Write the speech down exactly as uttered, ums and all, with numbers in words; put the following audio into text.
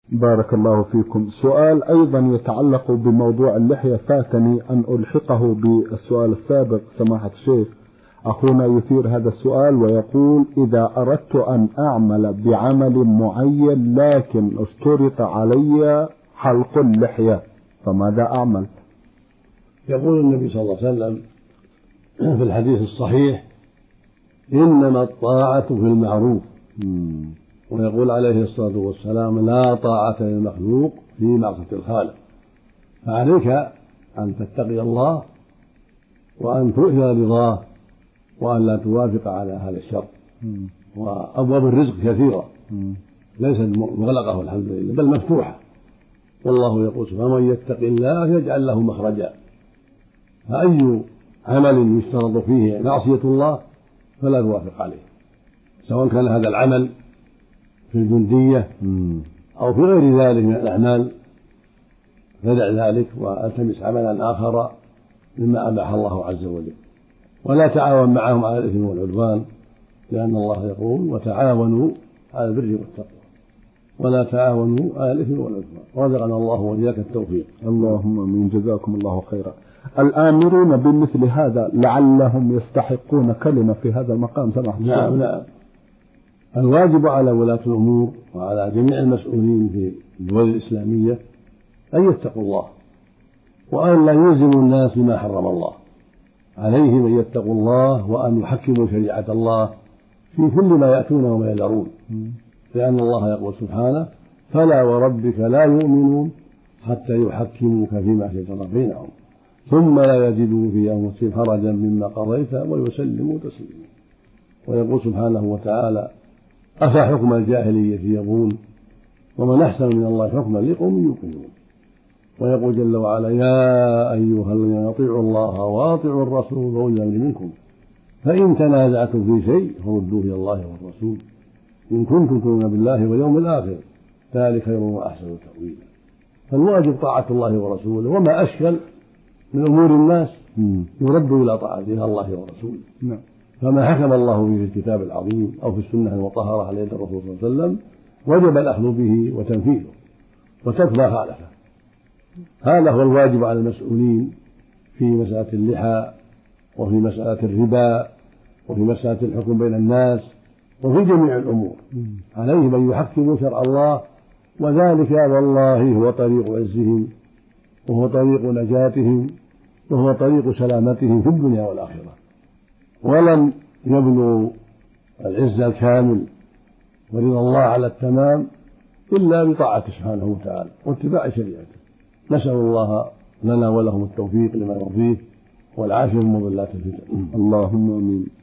بارك الله فيكم. سؤال أيضا يتعلق بموضوع اللحية، فاتني أن ألحقه بالسؤال السابق. سماحة الشيخ، أخونا يثير هذا السؤال ويقول: إذا أردت أن أعمل بعمل معين لكن اشترط علي حلق اللحية فماذا أعمل؟ يقول النبي صلى الله عليه وسلم في الحديث الصحيح: إنما الطاعة في المعروف. ويقول عليه الصلاة والسلام: لا طاعة للمخلوق في معصية الخالق. فعليك أن تتقي الله وأن تؤثر رضاه وأن لا توافق على هذا الشر. وأبواب الرزق كثيرة ليست مغلقة الحمد لله، بل مفتوحة. والله يقول: فمن يتق الله يجعل له مخرجا. فأي عمل يشترط فيه معصية الله فلا توافق عليه، سواء كان هذا العمل في الجندية أو في غير ذلك من الأعمال، فدع ذلك والتمس عملا آخر مما أباح الله عز وجل، ولا تعاون معهم على الإثم والعدوان، لأن الله يقول: وتعاونوا على البر والتقوى ولا تعاونوا على الإثم والعدوان. رزقنا الله وإياك التوفيق. اللهم آمين. جزاكم الله خيرا. الآمرون بمثل هذا لعلهم يستحقون كلمة في هذا المقام سماحة الشيخ. نعم نعم. الواجب على ولاة الأمور وعلى جميع المسؤولين في الدول الإسلامية أن يتقوا الله وأن لا يلزموا الناس بما حرم الله. عليهم أن يتقوا الله وأن يحكموا شريعة الله في كل ما يأتون وما يذرون، لأن الله يقول سبحانه: فلا وربك لا يؤمنون حتى يحكموك فيما شجر بينهم ثم لا يجدوا في أنفسهم حرجا مما قضيت ويسلموا تسليما. ويقول سبحانه وتعالى: أفحكم الجاهلية يبغون ومن أحسن من الله حكما لقوم يوقنون. ويقول جل وعلا: يا أيها الذين أطيعوا الله وأطيعوا الرسول وأولي الأمر منكم فإن تنازعتم في شيء فردوه إلى الله والرسول إن كنتم تؤمنون بالله واليوم الآخر ذلك خير وأحسن تأويلا. فالواجب طاعة الله ورسوله، وما أشكل من أمور الناس يرد إلى طاعة الله ورسوله. فما حكم الله به في الكتاب العظيم أو في السنة المطهرة على يد الرسول صلى الله عليه وسلم وجب الأخذ به وتنفيذه وترك ما خالفه. هذا هو الواجب على المسؤولين في مسألة اللحى وفي مسألة الربا وفي مسألة الحكم بين الناس وفي جميع الأمور. عليهم أن يحكموا شرع الله، وذلك والله هو طريق عزهم وهو طريق نجاتهم وهو طريق سلامتهم في الدنيا والآخرة. ولن يبلغوا العز الكامل ورضا الله على التمام إلا بطاعته سبحانه وتعالى واتباع شريعته. نسأل الله لنا ولهم التوفيق لما يرضيه والعافية من مضلات الفتن. اللهم آمين.